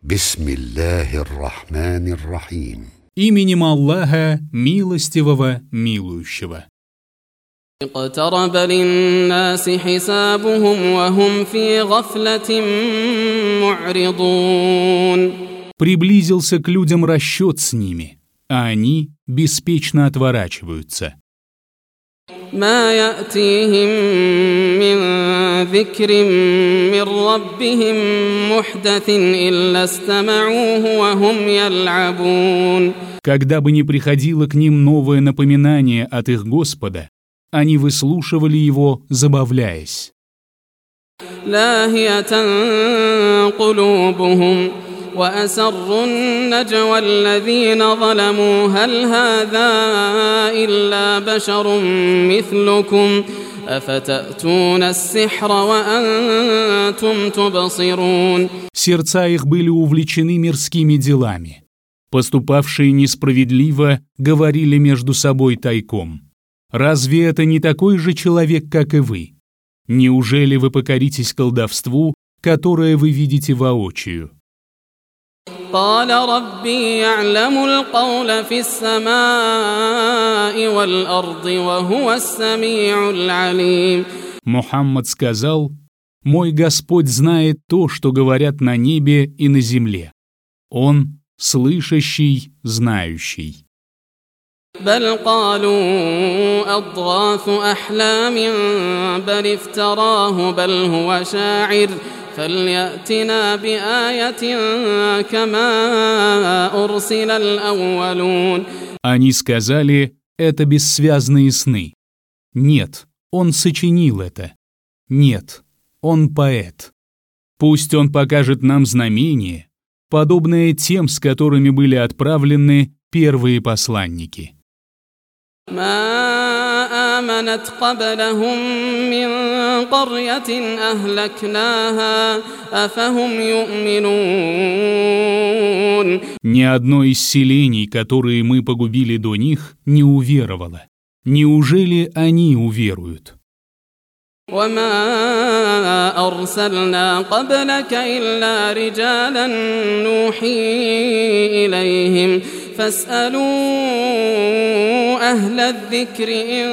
Бисмиллахир-рахманир-рахим. Именем Аллаха, милостивого, милующего. اقترب للناس حسابهم وهم في غفلة معرضون. Приблизился к людям расчет с ними, а они беспечно отворачиваются. ما يأتيهم من ذكر من ربهم محدث إلا استمعوه وهم يلعبون. Когда бы ни приходило к ним новое напоминание от их Господа, они выслушивали его, забавляясь. لاهية قلوبهم وأسروا النجوى الذين ظلموا هل هذا إلا بشر مثلكم أفتأتون السحر وأنتم تبصرون. Сердца их были увлечены мирскими делами. Поступавшие несправедливо говорили между собой тайком. Разве это не такой же человек, как и вы? Неужели вы покоритесь колдовству, которое вы видите воочию? قال ربي يعلم القول في السماء والأرض وهو السميع العليم. Мухаммад сказал: «Мой Господь знает то, что говорят на небе и на земле. Он слышащий, знающий». بل قالوا أضغاث أحلام بل افتراه بل هو شاعر فليأتنا بآية كما أرسل الأولون. Они сказали: «Это бессвязные сны». Нет, он сочинил это. Нет, он поэт. Пусть он покажет нам знамение, подобное тем, с которыми были отправлены первые посланники. ما آمنت قبلهم من قرية أهلكناها أفهم يؤمنون. Ни одно из селений, которые мы погубили до них, не уверовало. Неужели они уверуют? وما أرسلنا قبلك إلا رجالا نوحي إليهم فاسألوا أهل الذكر إن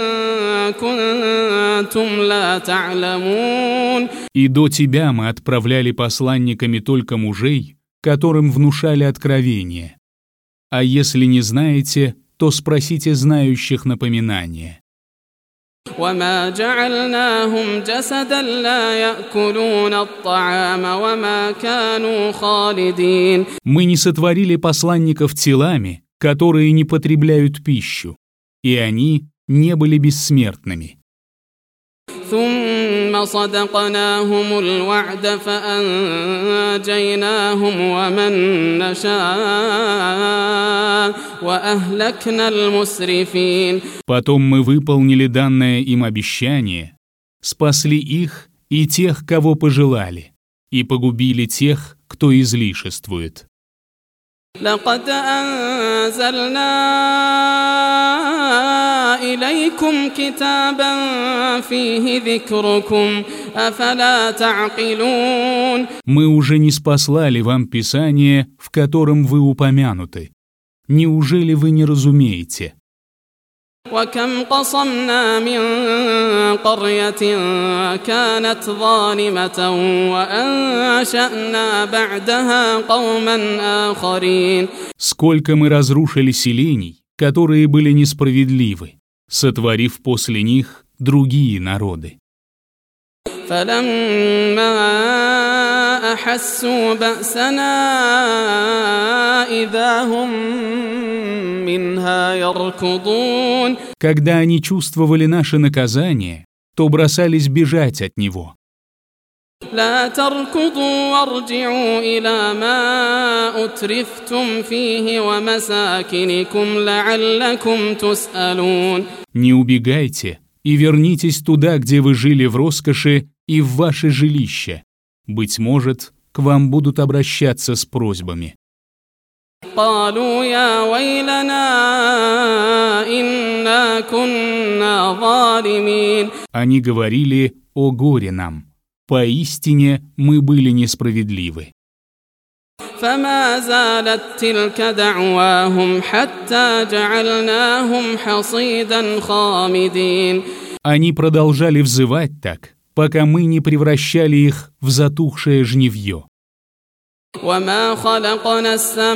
كنتم لا تعلمون. И до тебя мы отправляли посланниками только мужей, которым внушали откровение. А если не знаете, то спросите знающих напоминания. وما جعلناهم جسدا لا يأكلون الطعام وما كانوا خالدين. Мы не сотворили посланников телами, которые не потребляют пищу, и они не были бессмертными. ثم صدقناهم الوعد فأنجيناهم ومن نشاء وأهلكنا المسرفين. Потом мы выполнили данное им обещание, спасли их и тех, кого пожелали, и погубили тех, кто излишествует. لقد أنزلنا إليكم كتابا فيه ذكركم أفلا تعقلون. Мы уже ниспослали вам Писание, в котором вы упомянуты. Неужели вы не разумеете? وكم قصمنا من قرية كانت ظالمة وأنشأنا بعدها قوما آخرين. Сколько мы разрушили селений, которые были несправедливы, сотворив после них другие народы. فلما أحسوا بأسنا إذا هم منها يركضون. Когда они чувствовали наше наказание, то бросались бежать от него. لا تركضوا وارجعوا إلى ما أترفتم فيه ومساكنكم لعلكم تسألون. Не убегайте и вернитесь туда, где вы жили в роскоши, и в ваше жилище. Быть может, к вам будут обращаться с просьбами. قالوا يا ويلنا إنا كنا ظالمين. Они говорили: «О горе нам! Поистине мы были несправедливы». فما زالت تلك دعواهم حتى جعلناهم حصيدا خامدين. Они продолжали взывать так, пока мы не превращали их в затухшее жнивье. وما خلقنا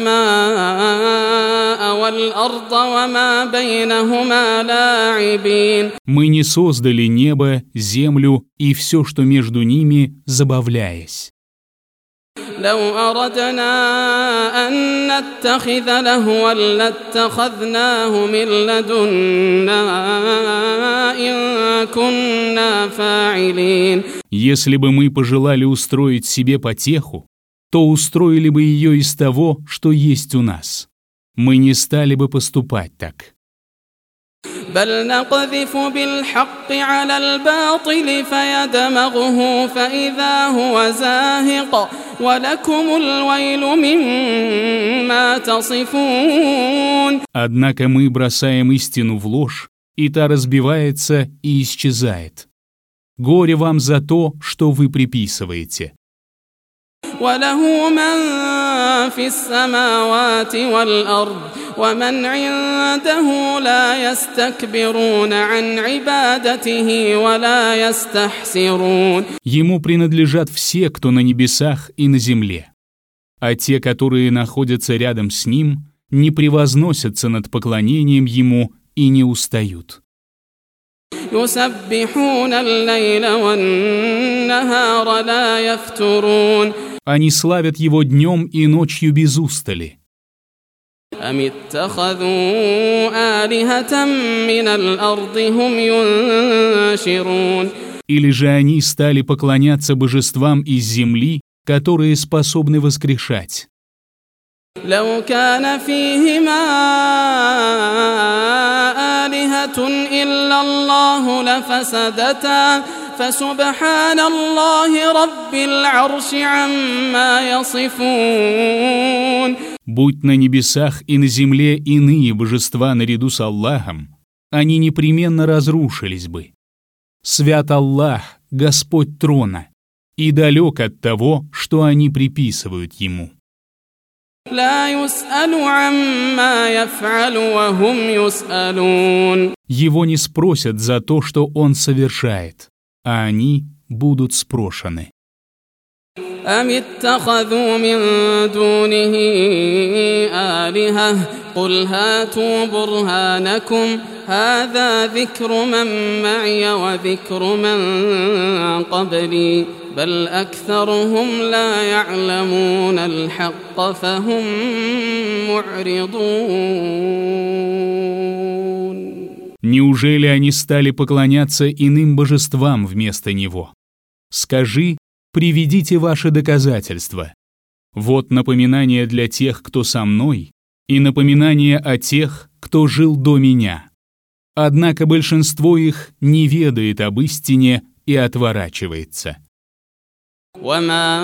السماء والأرض وما بينهما لاعبين. Мы не создали небо, землю и все, что между ними, забавляясь. لو أردنا أن نتخذ لهوا لاتخذناه من لدنا إن كنا فاعلين. Если бы мы пожелали устроить себе потеху, то устроили бы ее из того, что есть у нас. Мы не стали бы поступать так. بل نقذف بالحق على الباطل فيدمغه فإذا هو زاهق ولكم الويل مما تصفون. Однако мы бросаем истину в ложь, и та разбивается и исчезает. Горе вам за то, что вы приписываете. وله من في السماوات والأرض ومن عنده لا يستكبرون عن عبادته ولا يستحسرون. Ему принадлежат все, кто на небесах и на земле. А те, которые находятся рядом с ним, не превозносятся над поклонением ему и не устают. يسبحون الليل والنهار لا يفترون. Они славят его днем и ночью без устали. أم اتخذوا آلهة من الأرض هم ينشرون. Или же они стали поклоняться божествам из земли, которые способны воскрешать. لو كان فيهما آلهة إلا الله لفسدتا فسبحان الله رب العرش عما يصفون. Будь на небесах и на земле иные божества наряду с Аллахом, они непременно разрушились бы. Свят Аллах, Господь трона, и далек от того, что они приписывают Ему. لا يسأل عما يفعل وهم يسألون. Его не спросят за то, что он совершает, а они будут спрошены. أم اتخذوا من دونه آلهة قل هاتوا برهانكم هذا ذكر من معي وذكر من قبلي بل أكثرهم لا يعلمون الحق فهم معرضون. Неужели они стали поклоняться иным божествам вместо него? Скажи, приведите ваши доказательства. Вот напоминание для тех, кто со мной, и напоминание о тех, кто жил до меня. Однако большинство их не ведает об истине и отворачивается. وما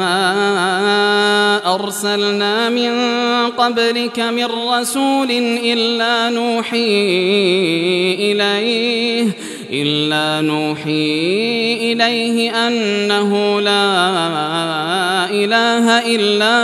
أرسلنا من قبلك من رسول إلا نوحي إليه أنه لا إله إلا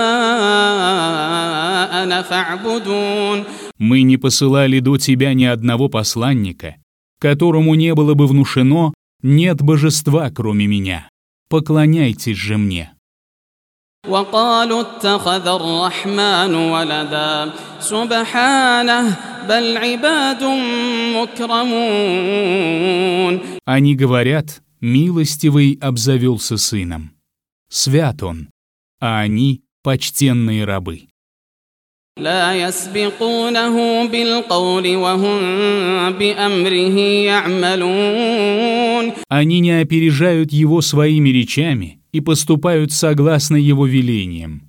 أنا فاعبدون. Мы не посылали до тебя ни одного посланника, которому не было бы внушено «нет божества, кроме меня». Поклоняйтесь же мне. وقالوا اتخذ الرحمن ولدا سبحانه بل عباد مكرمون. Они говорят, милостивый обзавелся сыном. Свят он, а они почтенные рабы. لا يسبقونه بالقول وهم بأمره يعملون. Они не опережают его своими речами и поступают согласно его велениям.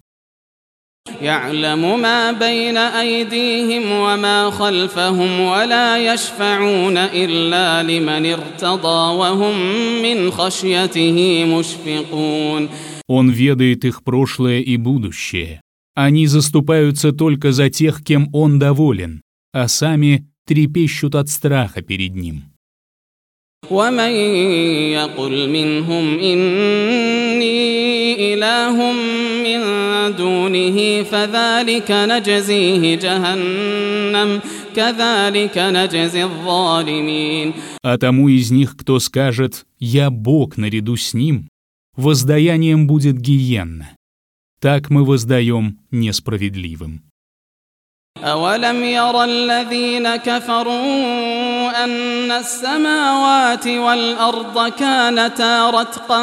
يعلم ما بين أيديهم وما خلفهم ولا يشفعون إلا لمن ارتضى وهم من خشيته مشفقون. Он ведает их прошлое и будущее. Они заступаются только за тех, кем он доволен, а сами трепещут от страха перед ним. ومن يقل منهم إني إله من دونه فذلك نجزيه جهنم كذلك نجزي الظالمين. А тому из них, кто скажет «Я Бог наряду с ним», воздаянием будет гиенна. Так мы воздаем несправедливым. أولم ير الذين كفروا أن السماوات والأرض كانتا رتقا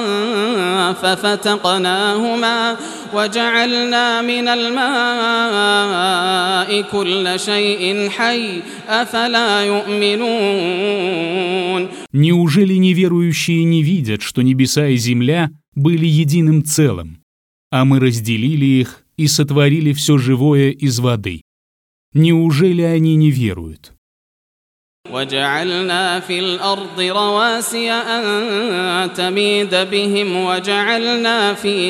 ففتقناهما وجعلنا من الماء كل شيء حي أفلا يؤمنون. Неужели неверующие не видят, что небеса и земля были единым целым, а мы разделили их и сотворили все живое из воды? Неужели они не веруют? وجعلنا في الأرض رواسي أن تميد بهم وجعلنا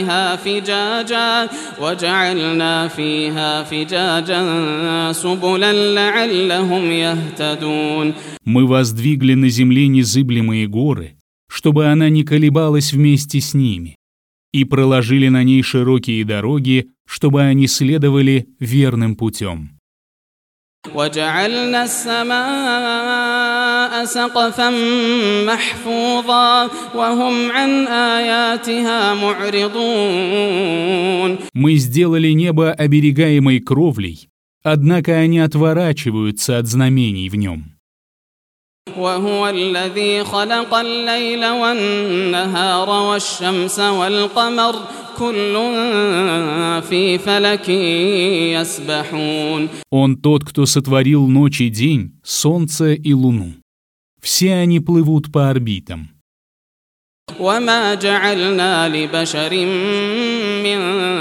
فيها فجاجا سبلا لعلهم يهتدون. Мы воздвигли на земле незыблемые горы, чтобы она не колебалась вместе с ними, и проложили на ней широкие дороги, чтобы они следовали верным путем. وجعلنا السماء سقفا محفوظا وهم عن آياتها معرضون. Мы сделали небо оберегаемой кровлей, однако они отворачиваются от знамений в нем. وهو الذي خلق الليل والنهار والشمس والقمر كل في فلك يسبحون. Он тот, кто сотворил ночь и день, солнце и луну. Все они плывут по орбитам. وما جعلنا لبشر من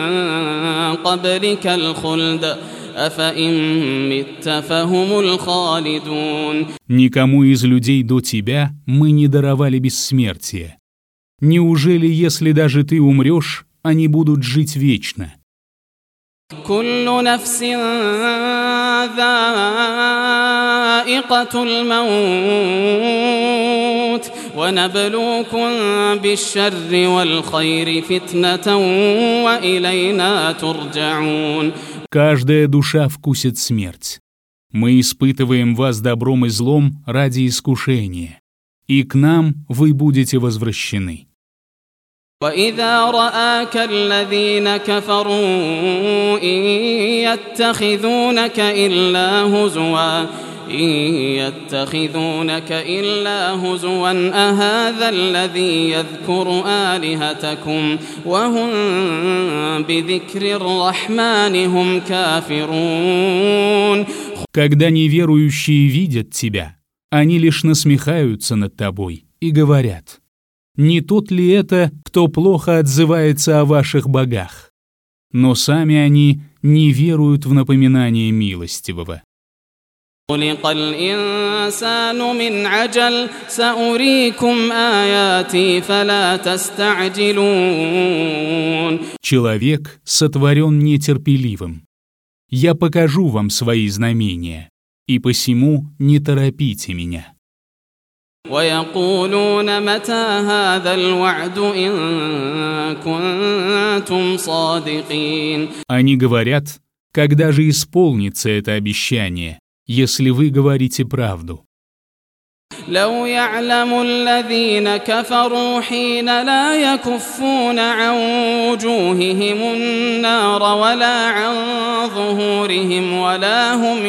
قبلك الخلد أفإن مت فهم الخالدون. Никому из людей до тебя мы не даровали бессмертие. Неужели, если даже ты умрешь, они будут жить вечно? كل نفس ذائقة الموت ونبلوكم بالشر والخير فتنة وإلينا ترجعون. Каждая душа вкусит смерть. Мы испытываем вас добром и злом ради искушения, и к нам вы будете возвращены. وإذا رآك الذين كفروا إن يتخذونك إلا هزوا أهذا الذي يذكر آلهتكم وهم بذكر الرحمن هم كافرون. Когда неверующие видят тебя, они лишь насмехаются над тобой и говорят: не тот ли это, кто плохо отзывается о ваших богах? Но сами они не веруют в напоминание милостивого. خلق الإنسان من عجل سأريكم آياتي فلا تستعجلون. Человек сотворен нетерпеливым. Я покажу вам свои знамения, и посему не торопите меня. ويقولون متى هذا الوعد إن كنتم صادقين. Они говорят, когда же исполнится это обещание, если вы говорите правду. لو يعلم الذين كفروا حين لا يكفون عن وجوههم النار ولا عن ظهورهم ولا هم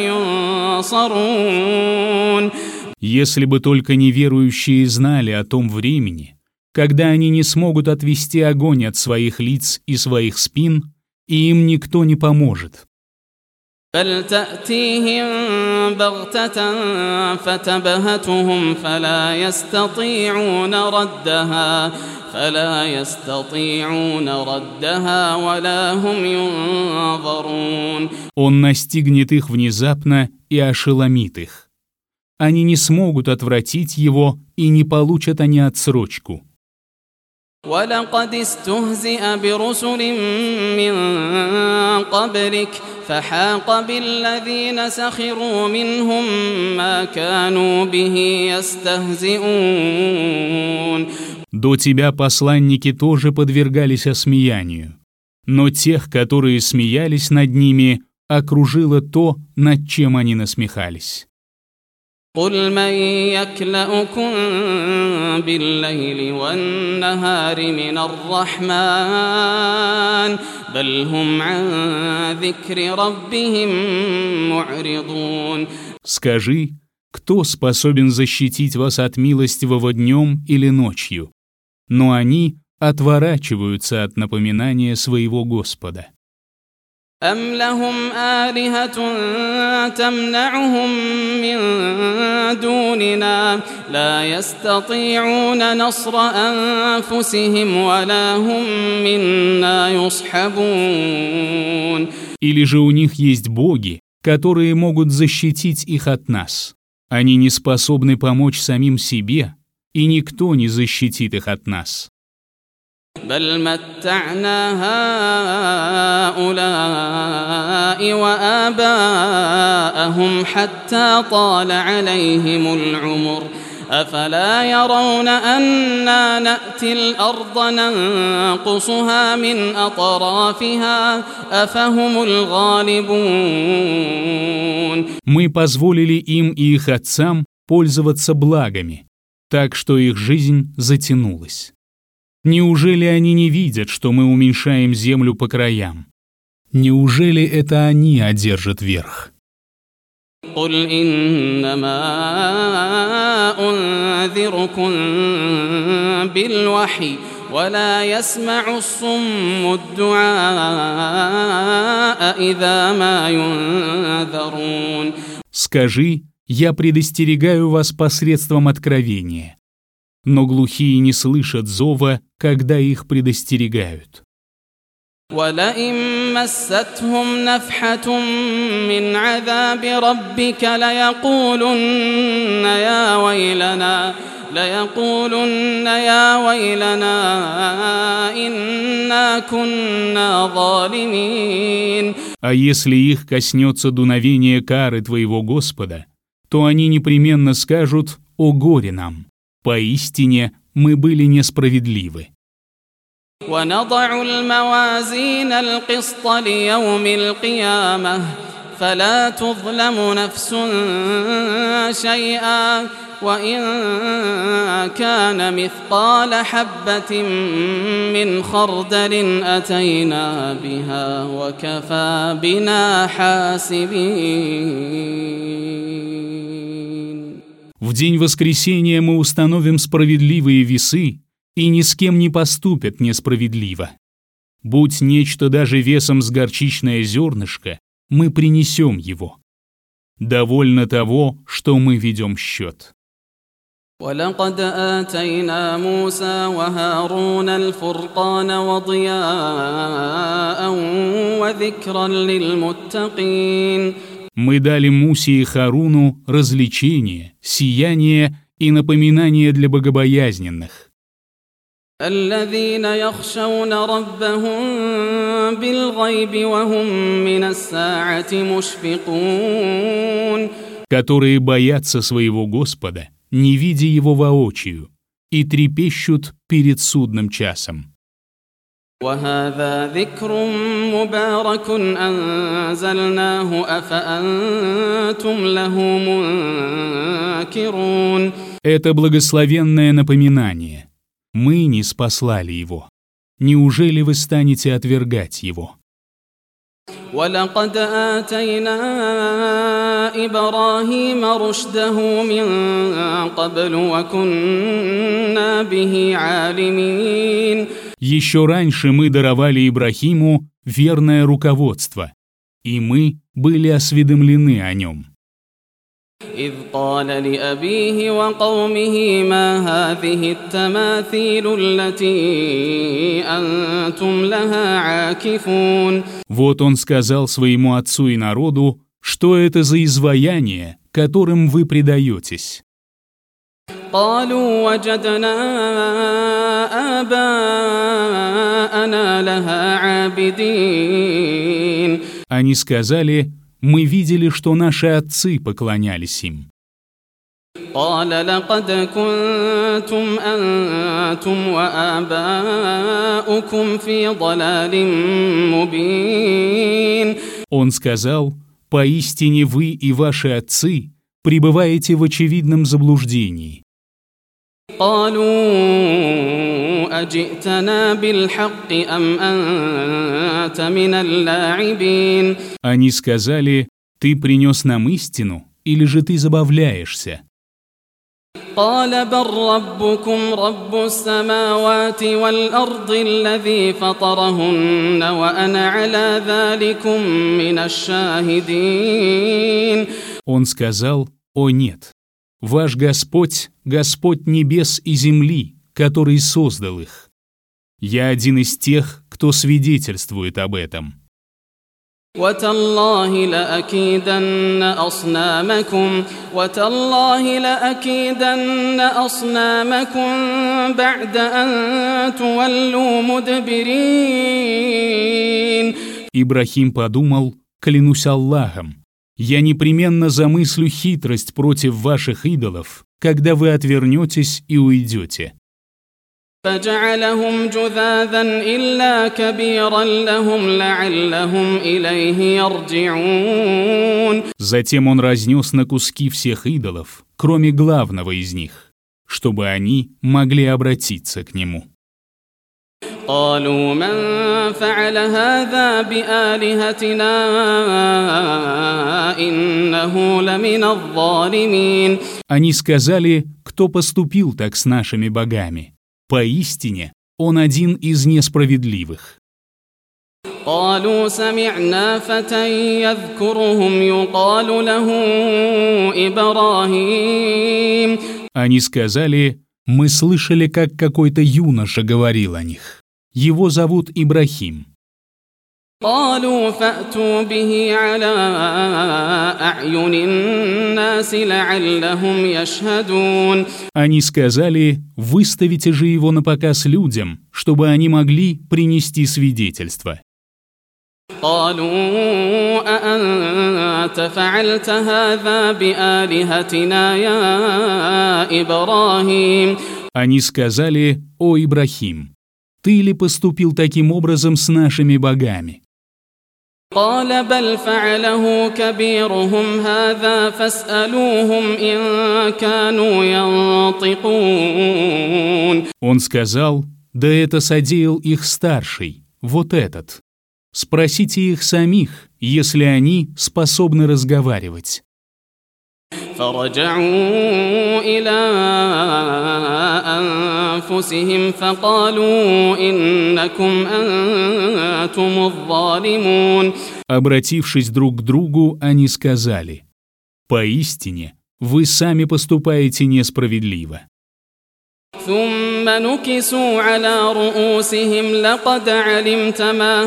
ينصرون. Если бы только неверующие знали о том времени, когда они не смогут отвести огонь от своих лиц и своих спин, и им никто не поможет. بل تأتيهم بغتة فتبهتهم فلا يستطيعون ردها ولا هم ينظرون. Он настигнет их внезапно и ошеломит их. Они не смогут отвратить его, и не получат они отсрочку. ولقد استهزئ برسل من قبلك فحاق بالذين سخروا منهم ما كانوا به يستهزئون. До тебя посланники тоже подвергались осмеянию, но тех, которые смеялись над ними, окружило то, над чем они насмехались. قل من يكلؤكم بالليل والنهار من الرحمن بل هم عن ذكر ربهم معرضون. Скажи, кто способен защитить вас от милостивого днем или ночью? Но они отворачиваются от напоминания своего Господа. أم لهم آلهة تمنعهم من دوننا لا يستطيعون نصر أنفسهم ولا هم منا يصحبون. Или же у них есть боги, которые могут защитить их от нас. Они не способны помочь самим себе, и никто не защитит их от нас. بل متعنا هؤلاء وآباءهم حتى طال عليهم العمر أفلا يرون أنا نأتي الأرض ننقصها من أطرافها أفهم الغالبون. Мы позволили им и их отцам пользоваться благами, так что их жизнь затянулась. Неужели они не видят, что мы уменьшаем землю по краям? Неужели это они одержат верх? قل إنما أنذركم بالوحي ولا يسمع الصم الدعاء إذا ما ينذرون. Скажи, я предостерегаю вас посредством откровения. Но глухие не слышат зова, когда их предостерегают. وَلَئِن مَّسَّتْهُمْ نَفْحَةٌ مِّنْ عَذَابِ رَبِّكَ لَيَقُولُنَّ يَا وَيْلَنَا إِنَّا كُنَّا ظَالِمِينَ. А если их коснется дуновение кары твоего Господа, то они непременно скажут: «О горе нам! Поистине мы были несправедливы». وَنَضَعُ الْمَوَازِينَ الْقِسْطَ لِيَوْمِ الْقِيَامَةِ فَلَا تُظْلَمُ نَفْسٌ شَيْئًا وَإِن كَانَ مِثْقَالَ حَبَّةٍ مِّنْ خَرْدَلٍ أَتَيْنَا بِهَا وَكَفَى بِنَا حَاسِبِينَ. В день воскресения мы установим справедливые весы, и ни с кем не поступят несправедливо. Будь нечто даже весом с горчичное зернышко, мы принесем его. Довольно того, что мы ведем счет. وَلَقَدْ آتَيْنَا مُوسَى وَهَارُونَ الْفُرْقَانَ وَضِيَاءً وَذِكْرًا لِلْمُتَّقِينَ. Мы дали Мусе и Харуну развлечение, сияние и напоминание для богобоязненных. الذين يخشون ربهم بالغيب وهم من الساعة مشفقون. Которые боятся своего Господа, не видя его воочию, и трепещут перед судным часом. وهذا ذكر مبارك أنزلناه أفأنتم له منكرون. Это благословенное напоминание. Мы ниспослали его. Неужели вы станете отвергать его? وَلَقَدْ آتَيْنَا إِبْرَاهِيمَ رُشْدَهُ مِنْ قَبْلُ وَكُنَّا بِهِ عَالِمِينَ. Еще раньше мы даровали Ибрахиму верное руководство, и мы были осведомлены о нем. إذ قال لأبيه وقومه ما هذه التماثيل التي أنتم لها عاكفون. Вот он сказал своему отцу и народу, что это за изваяние, которым вы предаетесь. قالوا وجدنا آباءنا لها عابدين. Они сказали: мы видели, что наши отцы поклонялись им. قال لقد كنتم أنتم وآباؤكم في ضلال مبين. Он сказал: «Поистине вы и ваши отцы пребываете в очевидном заблуждении». قالوا أجئتنا بالحق أم أنت من اللاعبين. Они сказали: «Ты принес нам истину, или же ты забавляешься?» قال بل ربكم رب السماوات والأرض الذي فطرهن وأنا على ذلكم من الشاهدين. Он сказал: «О нет, ваш Господь, Господь небес и земли, который создал их. Я один из тех, кто свидетельствует об этом». وتالله لأكيدن أصنامكم بعد أن تولوا مدبرين. Ибрахим подумал: «Клянусь Аллахом, я непременно замыслю хитрость против ваших идолов, когда вы отвернетесь и уйдете». فجعلهم جذاذا إلا كبيرا لهم لعلهم إليه يرجعون. Затем он разнес на куски всех идолов, кроме главного из них, чтобы они могли обратиться к нему. قالوا من فعل هذا بآلهتنا إنه لمن الظالمين. Они сказали: «Кто поступил так с нашими богами? Поистине, он один из несправедливых». قالوا سمعنا فتى يذكرهم يقال له إبراهيم. Они сказали: «Мы слышали, как какой-то юноша говорил о них. Его зовут Ибрахим». قالوا فأتوا به على أعين الناس لعلهم يشهدون. Они сказали: «Выставите же его на показ людям, чтобы они могли принести свидетельство». قالوا أأنت فعلت هذا بآلهتنا يا إبراهيم. Они сказали: «О Ибрахим, ты ли поступил таким образом с нашими богами?» قال بل فعله كبيرهم هذا فاسألوهم إن كانوا ينطقون. Он сказал: «Да это содеял их старший, вот этот. Спросите их самих, если они способны разговаривать». فرجعوا إلى أنفسهم فقالوا إنكم أنتم الظالمون. Обратившись друг к другу, они сказали: «Поистине, вы сами поступаете несправедливо». ثم نكسوا على رؤوسهم لقد علمت ما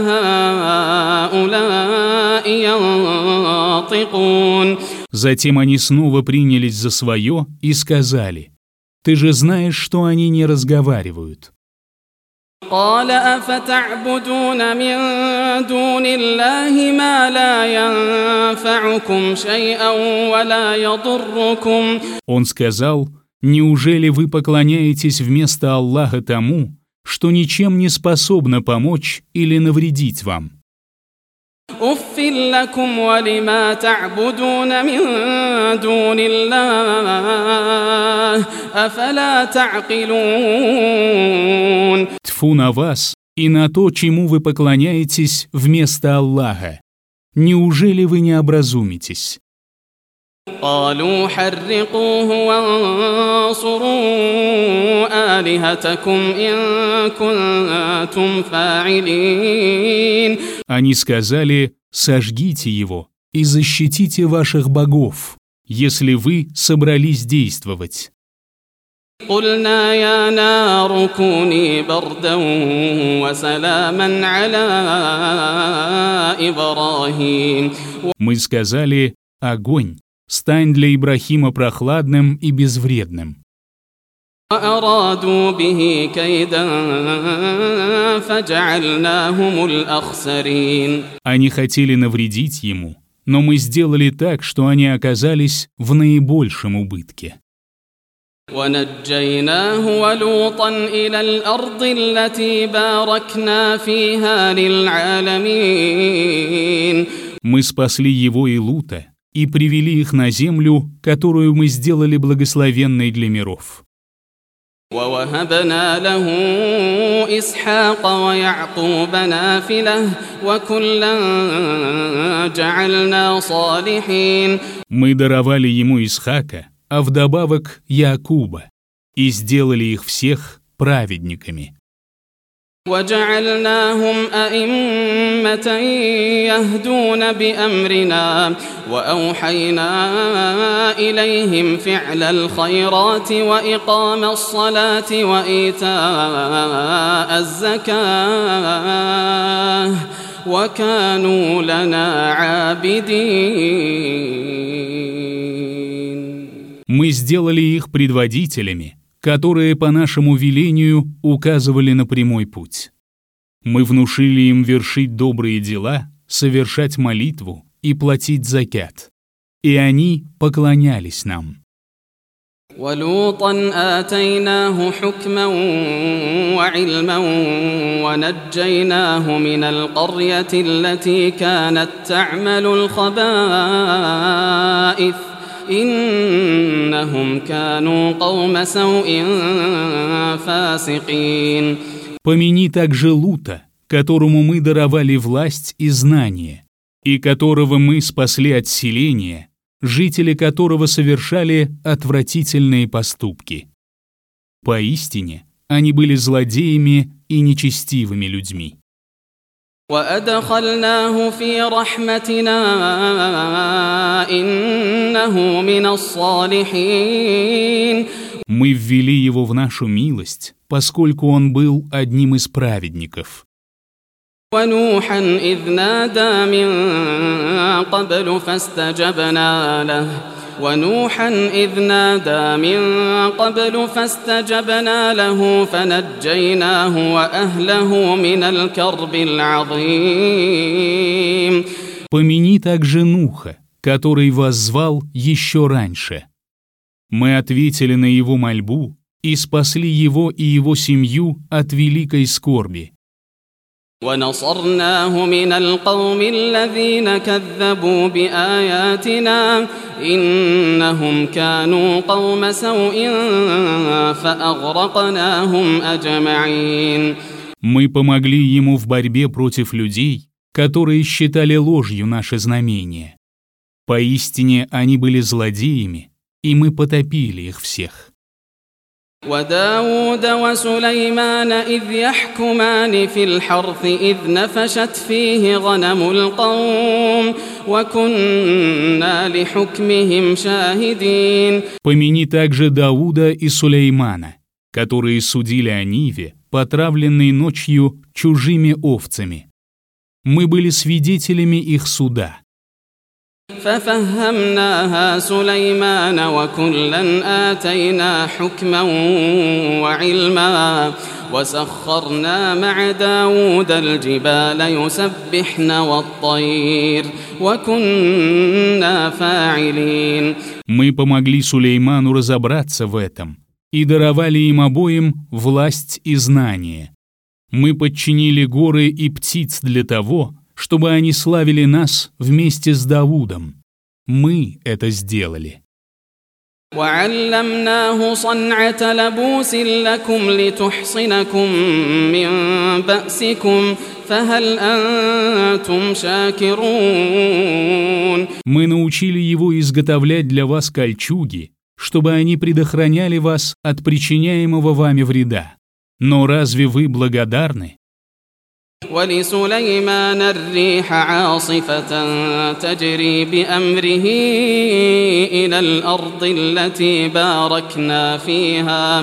هؤلاء ينطقون. Затем они снова принялись за свое и сказали: «Ты же знаешь, что они не разговаривают». قال أفتعبدون من دون الله ما لا ينفعكم شيئا ولا يضركم. Он сказал: «Неужели вы поклоняетесь вместо Аллаха тому, что ничем не способно помочь или навредить вам?» أف لكم ولما تعبدون من دون الله أفلا تعقلون. Тьфу на вас и на то, чему вы поклоняетесь вместо Аллаха. Неужели вы не образумитесь? قالوا حرقوه وانصروا آلهتكم إن كنتم فاعلين. Они сказали: «Сожгите его и защитите ваших богов, если вы собрались действовать». قلنا يا نار كوني بردا وسلاما على إبراهيم. Мы сказали: «Огонь, стань для Ибрахима прохладным и безвредным». وأرادوا به كيدا فجعلناهم الأخسرين. Они хотели навредить ему, но мы сделали так, что они оказались в наибольшем убытке. ونجيناه ولوطا إلى الأرض التي باركنا فيها للعالمين. Мы спасли его и Лута и привели их на землю, которую мы сделали благословенной для миров. ووهبنا له إسحاق ويعقوب نافلة وكلا جعلنا صالحين. Мы даровали ему Исхака, а вдобавок Яакуба, и сделали их всех праведниками. وجعلناهم أئمة يهدون بأمرنا وأوحينا إليهم فعل الخيرات وإقام الصلاة وإيتاء الزكاة وكانوا لنا عابدين. Мы сделали их предводителями, которые по нашему велению указывали на прямой путь. Мы внушили им вершить добрые дела, совершать молитву и платить закят. И они поклонялись нам. ولوطا آتيناه حكما وعلما ونجيناه من القرية التي كانت تعمل الخبائث إنهم كانوا قوم سوء فاسقين. Помяни также Лута, которому мы даровали власть и знание, и которого мы спасли от селения, жители которого совершали отвратительные поступки. Поистине, они были злодеями и нечестивыми людьми. وأدخلناه في رحمتنا إنه من الصالحين. Мы ввели его в нашу милость, поскольку он был одним из праведников. ونوحا إذ نادى من قبل فاستجبنا له فنجيناه وأهله من الكرب العظيم. Помяни также Нуха, который воззвал еще раньше. Мы ответили на его мольбу и спасли его и его семью от великой скорби. ونصرناه من القوم الذين كذبوا بآياتنا إنهم كانوا قوم سوء فأغرقناهم أجمعين. Мы помогли ему в борьбе против людей, которые считали ложью наши знамения. Поистине они были злодеями, и мы потопили их всех. وداود وسليمان إذ يحكمان في الحرث إذ نفشت فيه غنم القوم وكنا لحكمهم شاهدين. Помяни также Дауда и Сулеймана, которые судили о Ниве, потравленной ночью чужими овцами. Мы были свидетелями их суда. ففهمناها سليمان وكلا آتينا حكما وعلما وسخرنا مع داود الجبال يسبحن والطير وكنا فاعلين. Мы помогли Сулейману разобраться в этом и даровали им обоим власть и знание. Мы подчинили горы и птиц для того, чтобы они славили нас вместе с Давудом. Мы это сделали. وعلمناه صنعة لبوس لكم لتحصنكم من بأسكم فهل أنتم شاكرون. Мы научили его изготовлять для вас кольчуги, чтобы они предохраняли вас от причиняемого вами вреда. Но разве вы благодарны? ولسليمان الريح عاصفة تجري بأمره إلى الأرض التي باركنا فيها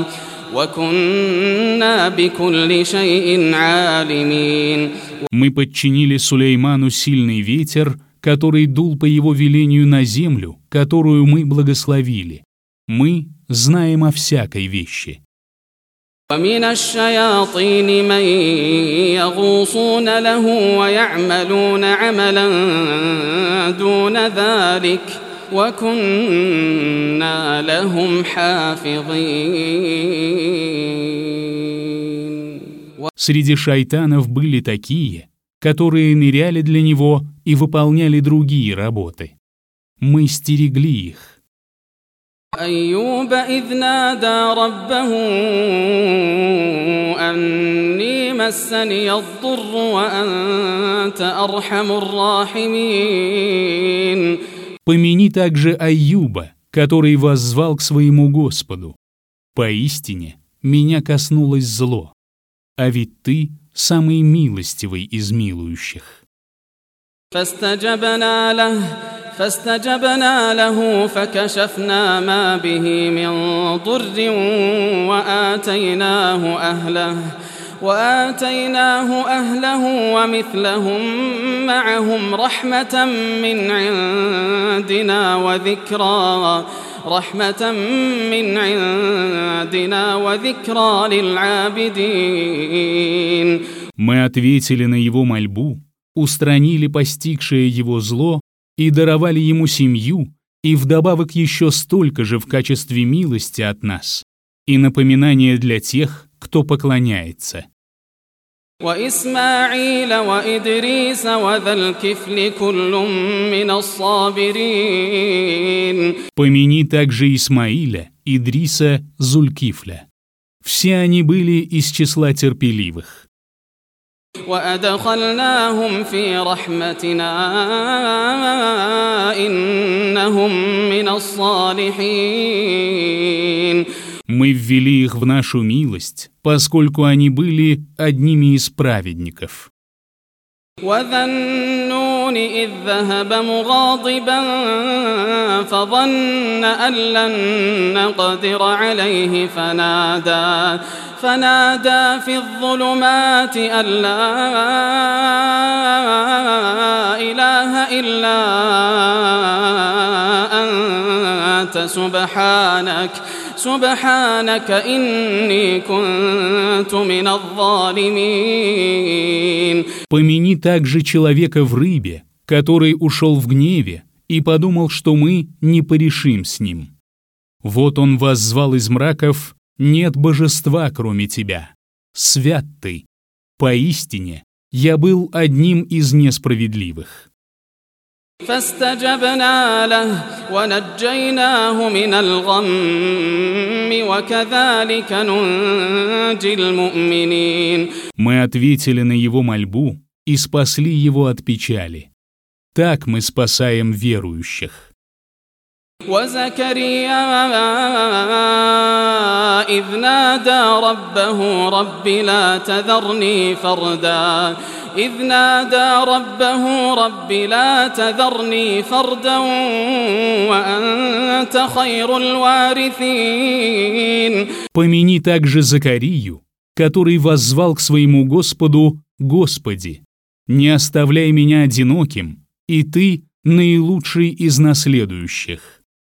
وكنا بكل شيء عالمين. Мы подчинили Сулейману сильный ветер, который дул по его велению на землю, которую мы благословили. Мы знаем о всякой вещи. ومن الشياطين من يغوصون له ويعملون عملا دون ذلك وكنا لهم حافظين. Среди шайтанов были такие, которые ныряли для него и выполняли другие работы. Мы стерегли их. أيوب إذ نادى ربه أني مسني الضر وأنت أرحم الراحمين. Помяни также Айюба, который воззвал к своему Господу. Поистине, меня коснулось зло, а ведь ты самый милостивый из милующих. فاستجبنا له فكشفنا ما به من ضر وآتيناه أهله ومثلهم معهم رحمة من عندنا وذكرى للعابدين. Мы ответили на его мольбу, устранили постигшее его зло и даровали ему семью, и вдобавок еще столько же в качестве милости от нас, и напоминание для тех, кто поклоняется. وإسماعيل وإدريس وذا الكفل كل من الصابرين. Помяни также Исмаиля, Идриса, Зулькифля. Все они были из числа терпеливых. وأدخلناهم في رحمتنا إنهم من الصالحين. Мы ввели их в нашу милость, поскольку они были одними из праведников. وذا النون إذ ذهب مغاضبا فظن أن لن نقدر عليه فنادى في الظلمات أن لا إله إلا أنت سبحانك إني كنت من الظالمين. Помяни также человека в рыбе, который ушел в гневе и подумал, что мы не порешим с ним. Вот он воззвал из мраков: «Нет божества, кроме тебя. Свят ты. Поистине, я был одним из несправедливых». فاستجبنا له ونجيناه من الغم وكذلك ننجي المؤمنين. Мы ответили на его мольбу и спасли его от печали. Так мы спасаем верующих. وزكريا إذ نادى ربه رب لا تذرني فردا وأنت خير الوارثين. Помяни также Закарию, который воззвал к своему Господу: «Господи, не оставляй меня одиноким, и Ты наилучший из наследующих».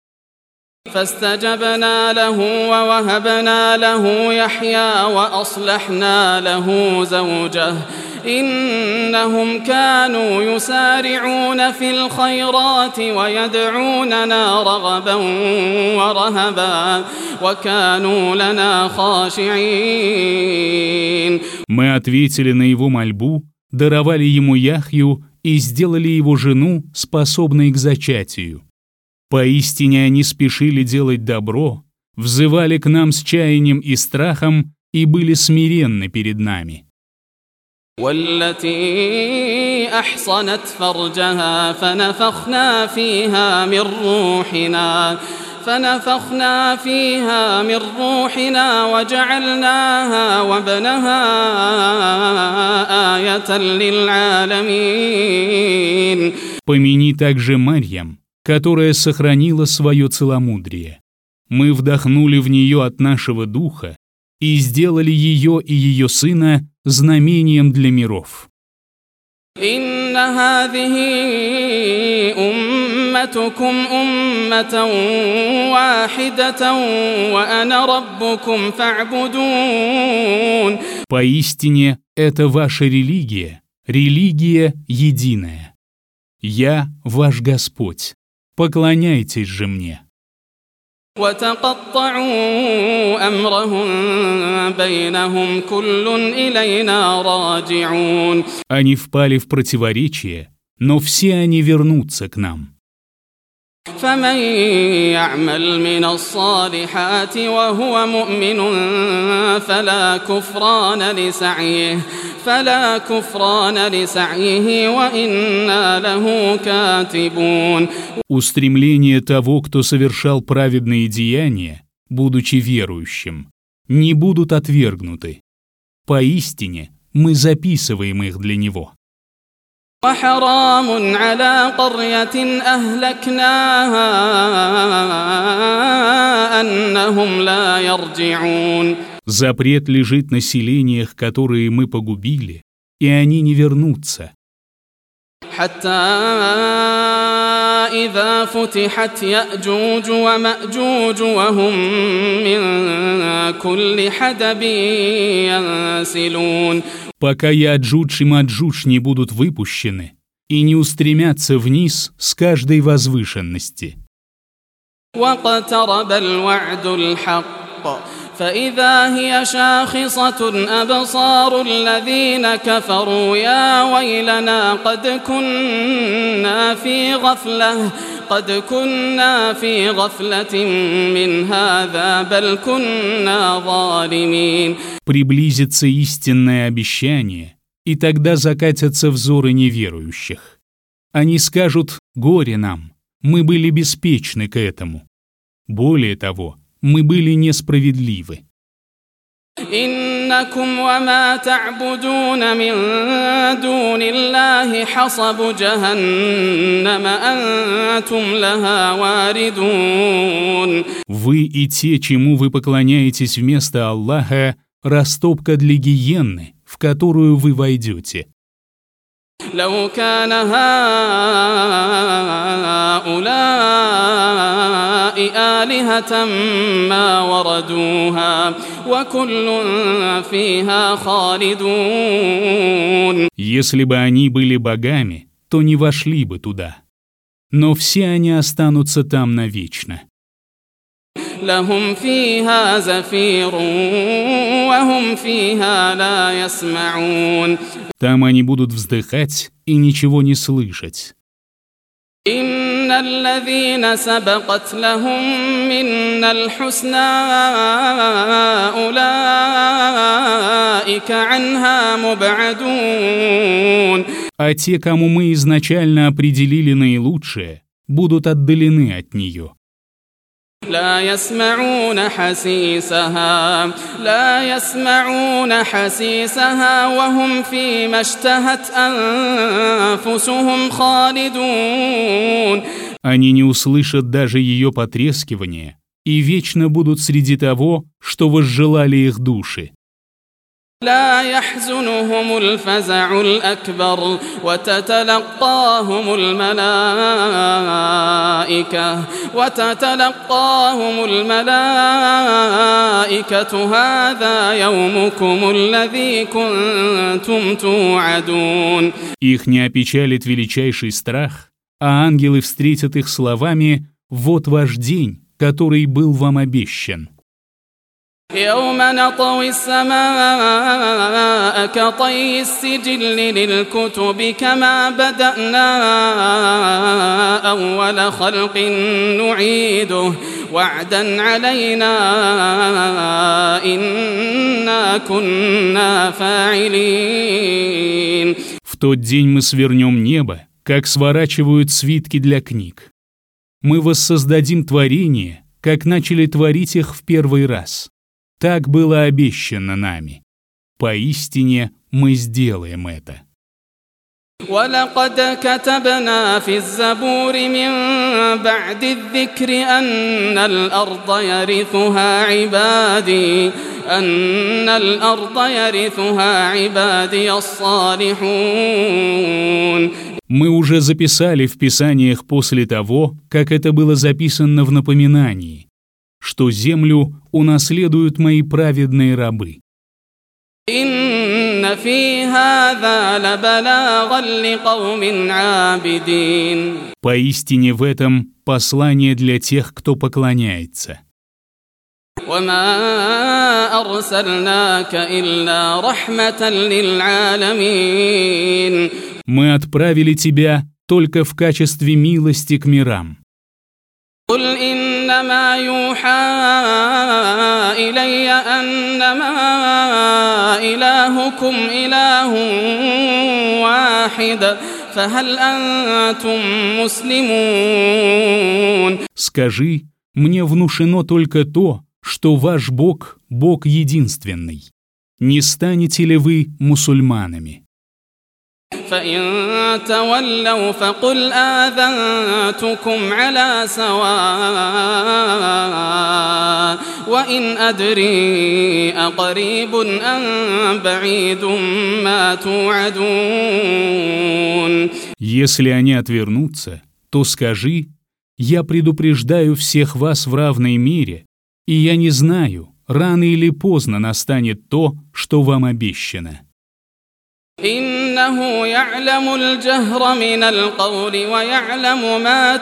فاستجبنا له ووهبنا له يحيى وأصلحنا له زوجه إنهم كانوا يسارعون في الخيرات ويدعوننا رغبا ورهبا وكانوا لنا خاشعين. Мы ответили на его мольбу, даровали ему Яхью и сделали его жену способной к зачатию. Поистине они спешили делать добро, взывали к нам с чаянием и страхом и были смиренны перед нами. والتي أحصنت فرجها فنفخنا فيها من روحنا وجعلناها وابنها آية للعالمين. Помяни также Марьям, которая сохранила свое целомудрие. Мы вдохнули в нее от нашего духа и сделали ее и ее сына знамением для миров. إن هذه أمتكم أمة واحدة وأنا ربكم فاعبدون. Поистине, это ваша религия, религия единая. Я ваш Господь. Поклоняйтесь же мне». وتقطعوا أمرهم بينهم كل إلينا راجعون. Они впали в противоречие, но все они вернутся к нам. فمن يعمل من الصالحات وهو مؤمن فلا كفران لسعيه وإنا له كاتبون. Устремления того, кто совершал праведные деяния, будучи верующим, не будут отвергнуты. Поистине, мы записываем их для него. وحرام على قرية أهلكناها أنهم لا يرجعون. Запрет лежит на селениях, которые мы погубили, и они не вернутся. حتى إذا فتحت يأجوج ومأجوج وهم من كل حدب ينسلون. Пока Яджудж и Маджудж не будут выпущены и не устремятся вниз с каждой возвышенности. واقترب الوعد الحق فإذا هي شاخصة أبصار الذين كفروا يا ويلنا قد كنا في غفلة من هذا بل كنا ظالمين. Приблизится истинное обещание, и тогда закатятся взоры неверующих. Они скажут: «Горе нам, мы были беспечны к этому». Более того, мы были несправедливы. إنكم وما تعبدون من دون الله حصب جهنم أنتم لها واردون. Вы и те, чему вы поклоняетесь вместо Аллаха, растопка для гиенны, в которую вы войдете. لو كان هؤلاء آلهة ما وردوها وكل فيها خالدون. Если бы они были богами, то не вошли бы туда. Но все они останутся там навечно. لهم فيها زفير وهم فيها لا يسمعون. Там они будут вздыхать и ничего не слышать. إن الذين سبقت لهم منا الحسنى أولئك عنها مبعدون. А те, кому мы изначально определили наилучшее, будут отдалены от нее. لا يسمعون حسيسها وهم فيما اشتهت أنفسهم خالدون. Они не услышат даже ее потрескивания и вечно будут среди того, что возжелали их души. لا يحزنهم الفزع الأكبر وتتلقاهم الملائكة هذا يومكم الذي كنتم توعدون. Их не опечалит величайший страх, а ангелы встретят их словами: «Вот ваш день, который был вам обещан». يوم نطوي السماء كطي السجل للكتب كما بدأنا أول خلق نعيده وعدا علينا إنا كنا فاعلين. В тот день мы свернем небо, как сворачивают свитки для книг. Мы воссоздадим творение, как начали творить их в первый раз. Так было обещано нами. Поистине мы сделаем это. ولقد كتبنا في الزبور من بعد الذكر أن الأرض يرثها عبادي الصالحون. Мы уже записали в Писаниях после того, как это было записано в напоминании, что землю унаследуют мои праведные рабы. إن إن في هذا لبلاغا لقوم عابدين. Поистине в этом послание для тех, кто поклоняется. وما أرسلناك إلا رحمة للعالمين. Мы отправили тебя только в качестве милости к мирам. قل إنما يوحى إلي أنما إلهكم إله واحد فهل أنتم مسلمون. Скажи, мне внушено только то, что ваш Бог – Бог единственный. Не станете ли вы мусульманами? فإن تولوا فقل آذنتكم على سواء وإن أدري أقريب أم بعيد ما توعدون. Если они отвернутся, то скажи, я предупреждаю всех вас в равной мере, и я не знаю, рано или поздно настанет то, что вам обещано. إنه يعلم الجهر من القول ويعلم ما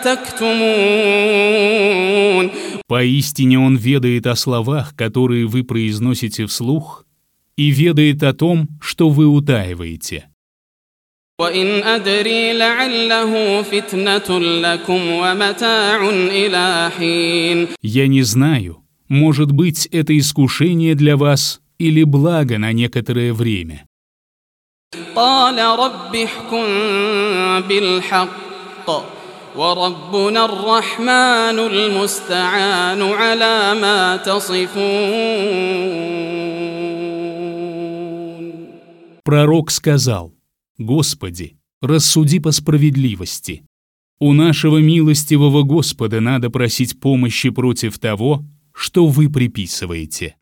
تكتمون. Поистине он ведает о словах, которые вы произносите вслух, и ведает о том, что вы утаиваете. وإن أدري لعله فتنة لكم ومتاع إلى حين. Я не знаю, может быть, это искушение для вас или благо на некоторое время. قال رب احكم بالحق وربنا الرحمن المستعان على ما تصفون. Пророк сказал: Господи, рассуди по справедливости. У нашего милостивого Господа надо просить помощи против того, что вы приписываете.